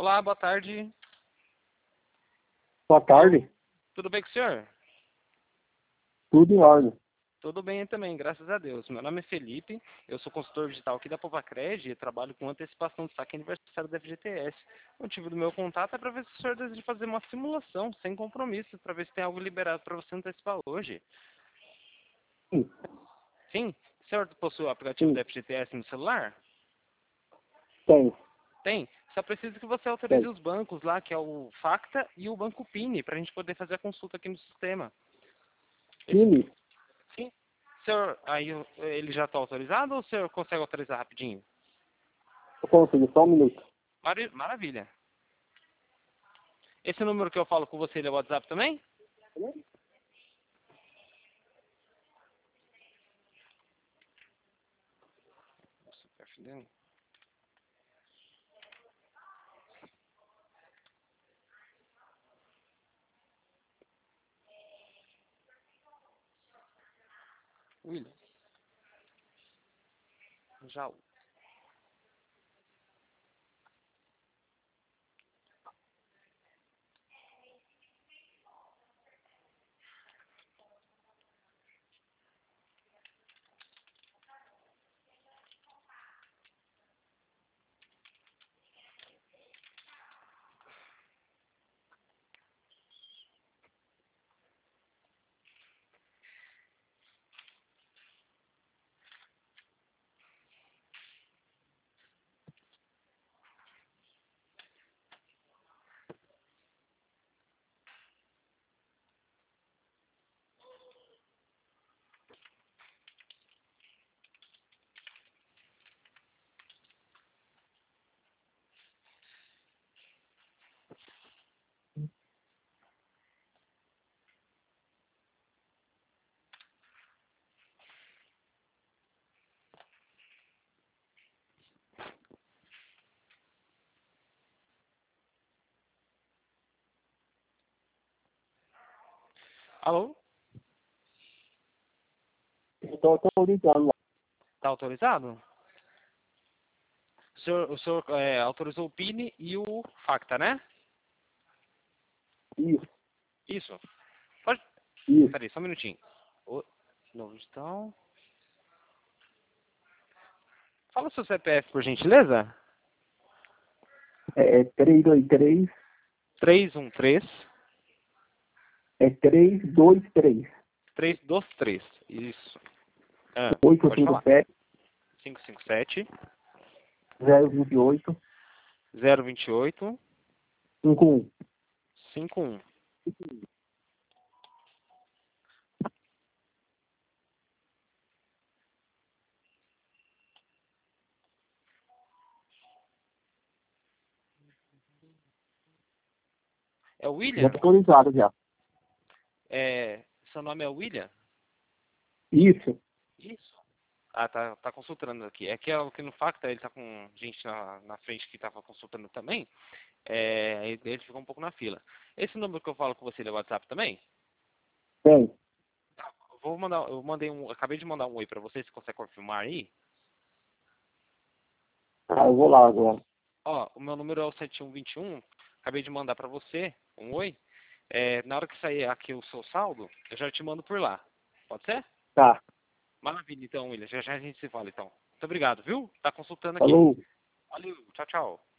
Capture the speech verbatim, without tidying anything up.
Olá, boa tarde. Boa tarde. Tudo bem com o senhor? Tudo em ordem. Tudo bem também, graças a Deus. Meu nome é Felipe, eu sou consultor digital aqui da Povacred e trabalho com antecipação de saque aniversário da F G T S. O motivo do meu contato é para ver se o senhor deseja fazer uma simulação sem compromisso, para ver se tem algo liberado para você antecipar hoje. Sim. Sim? O senhor possui o aplicativo Sim. da F G T S no celular? Tem. Tem. Só preciso que você autorize Tem. os bancos lá, que é o Facta e o Banco Pini, para a gente poder fazer a consulta aqui no sistema. Esse... Sim. Sim. O senhor, aí ele já está autorizado ou o senhor consegue autorizar rapidinho? Eu consigo, só um minuto. Mari- Maravilha. Esse número que eu falo com você, ele é o WhatsApp também? Nossa, tá fedendo. William. Já. Alô? Estou autorizando lá. Tá autorizado? O senhor, o senhor é, autorizou o Pini e o Facta, né? Isso. Isso. Pode... Isso. Peraí, só um minutinho. O... Novo digital. Fala o seu C P F, por gentileza. É três dois três. três um três, É três dois três. três dois três. Isso. Ah, oito pode cinco falar. sete. cinco cinco sete, zero vinte e oito. zero vinte e oito, cinquenta e um. cinquenta e um. É o Já William? está autorizado já. É, seu nome é William? Isso. Isso. Ah, tá, tá consultando aqui. É que, é o que no Facta ele tá com gente na, na frente que tava consultando também. É, aí ele ficou um pouco na fila. Esse número que eu falo com você, ele é WhatsApp também? Tem. Tá, eu vou mandar, eu mandei um, acabei de mandar um oi pra você, se consegue confirmar aí. Ah, eu vou lá agora. Ó, o meu número é o sete um dois um, acabei de mandar pra você um oi. É, na hora que sair aqui o seu saldo, eu já te mando por lá. Pode ser? Tá. Maravilha, então, William. Já já a gente se fala, então. Muito obrigado, viu? Tá consultando aqui. Falou. Valeu, tchau, tchau.